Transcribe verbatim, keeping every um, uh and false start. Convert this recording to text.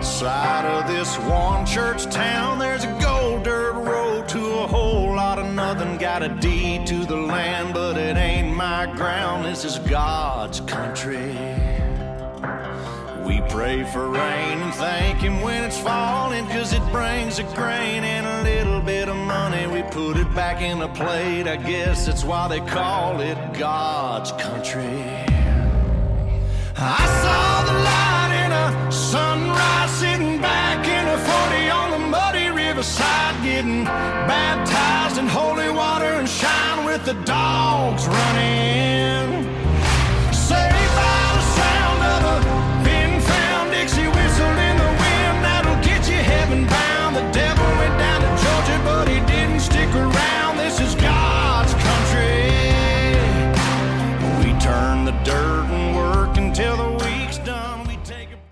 Outside of this one church town, there's a gold dirt road to a whole lot of nothing. Got a deed to the land, but it ain't my ground. This is God's country. We pray for rain and thank him when it's falling, 'cause it brings a grain and a little bit of money. We put it back in the plate, I guess that's why they call it God's country. I saw